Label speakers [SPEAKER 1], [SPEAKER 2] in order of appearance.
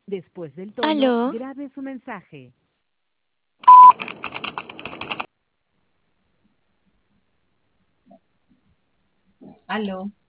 [SPEAKER 1] Después del tono,
[SPEAKER 2] Aló,
[SPEAKER 1] grabe su mensaje.
[SPEAKER 3] Aló.